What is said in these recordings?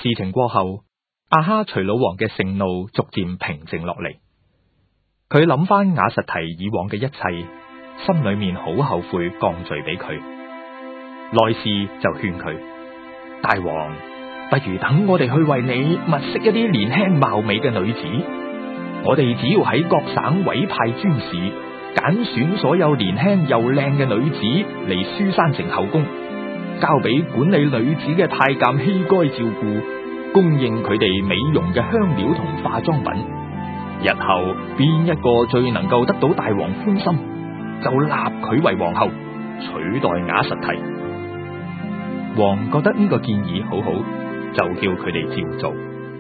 事情過後，亞哈隨魯王嘅盛怒逐漸平靜落嚟。佢諗翻瓦實提以往嘅一切，心裏面好後悔降罪俾佢。內侍就勸佢：大王，不如等我哋去為你物色一啲年輕貌美嘅女子。我哋只要喺各省委派專使，揀選所有年輕又靚嘅女子嚟書珊城後宮，交俾管理女子嘅太監希該照顧，供應佢哋美容嘅香料同化妝品。日後邊一個最能夠得到大王歡心，就立佢為皇后，取代瓦實提。王覺得呢個建議好好，就叫佢哋照做。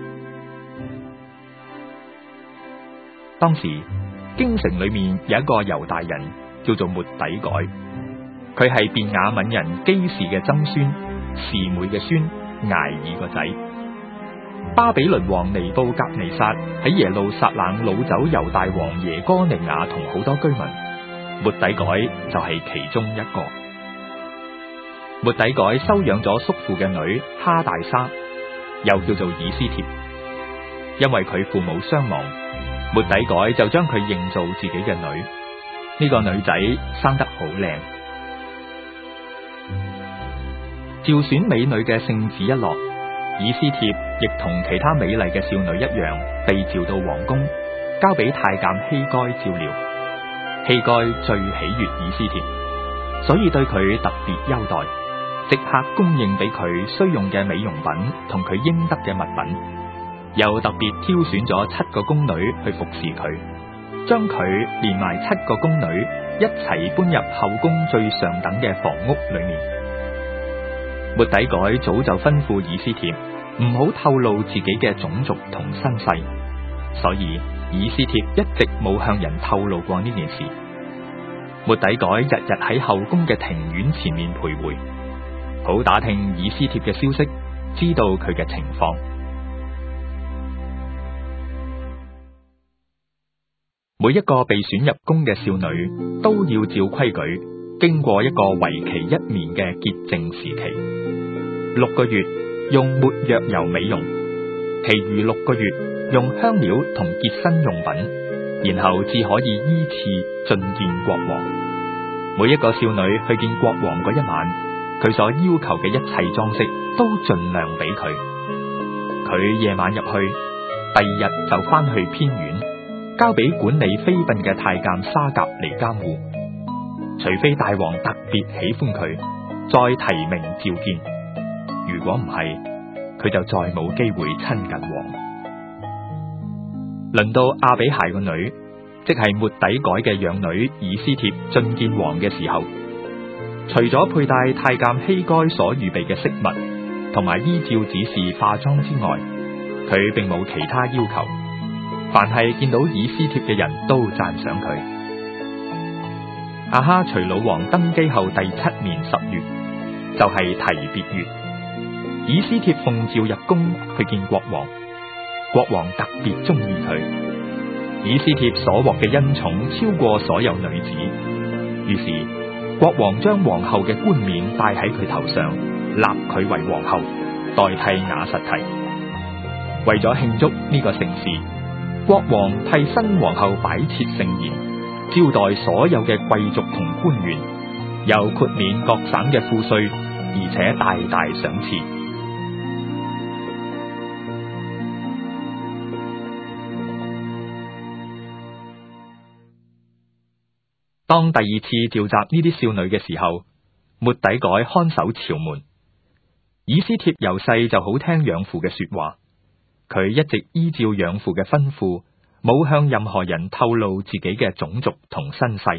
當時京城裏面有一個猶大人叫做末底改，佢係便雅憫人基士嘅曾孫，示每嘅孫，睚珥個仔。巴比倫王尼布甲尼撒喺耶路撒冷擄走猶大王耶哥尼雅同好多居民，末底改就係其中一個。末底改收養咗叔父嘅女哈大沙，又叫做以斯帖。因為佢父母雙亡，末底改就將佢認做自己嘅女。呢個女仔生得好靚。召選美女嘅聖旨一落，以斯帖亦同其他美麗嘅少女一樣，被召到皇宮，交俾太監希該照料。希該最喜悅以斯帖，所以對佢特別優待，即刻供應俾佢需用嘅美容品同佢應得嘅物品，又特別挑選咗7個宮女去服侍佢，將佢連埋7個宮女一齊搬入後宮最上等嘅房屋裏面。末底改早就吩咐以斯帖唔好透露自己嘅種族同身世，所以以斯帖一直冇向人透露過呢件事。末底改日日喺後宮嘅庭院前面徘徊，好打聽以斯帖嘅消息，知道佢嘅情況。每一個被選入宮嘅少女都要照規矩經過一個為期1年嘅潔淨時期。6個月用沒藥油美容，其餘6個月用香料同潔身用品，然後至可以依次進見國王。每一個少女去見國王嗰一晚，佢所要求嘅一切裝飾都盡量俾佢。佢夜晚入去，第2日就翻去偏院，交俾管理妃嬪嘅太監沙甲嚟監護。除非大王特別喜歡佢，再提名召見。如果唔係，佢就再冇機會親近王。輪到亞比孩個女，即係末底改嘅養女以斯帖進見王嘅時候，除咗佩戴太監希該所預備嘅飾物，同埋依照指示化妝之外，佢並冇其他要求。凡係見到以斯帖嘅人都讚賞佢。亞哈隨魯王登基後第7年10月，就係提別月。以斯帖奉召入宮去見國王，國王特別中意佢。以斯帖所獲嘅恩寵超過所有女子，於是國王將皇后嘅冠冕戴喺佢頭上，立佢為皇后，代替瓦實提。為咗慶祝呢個盛事，國王替新皇后擺設盛宴，招待所有嘅貴族同官員，又豁免各省嘅賦稅，而且大大賞賜。當第2次召集呢啲少女嘅時候，末底改看守朝門。以斯帖由細就好聽養父嘅說話，佢一直依照養父嘅吩咐，冇向任何人透露自己嘅種族同身世。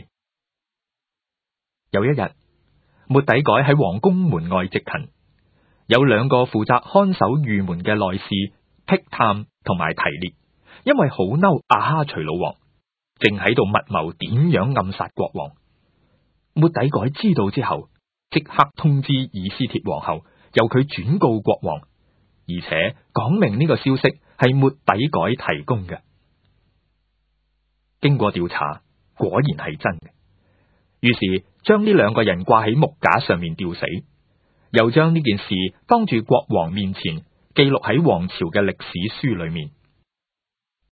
有一日，末底改喺皇宮門外值勤，有2個負責看守御門嘅內侍辟探同埋提列，因為好嬲亞哈隨魯王，正喺度密謀點樣暗殺國王。末底改知道之後，即刻通知以斯帖皇后，由佢轉告國王，而且講明呢個消息係末底改提供嘅。經過調查，果然係真嘅。於是將呢2個人掛喺木架上面吊死，又將呢件事當住國王面前記錄喺王朝嘅歷史書裏面。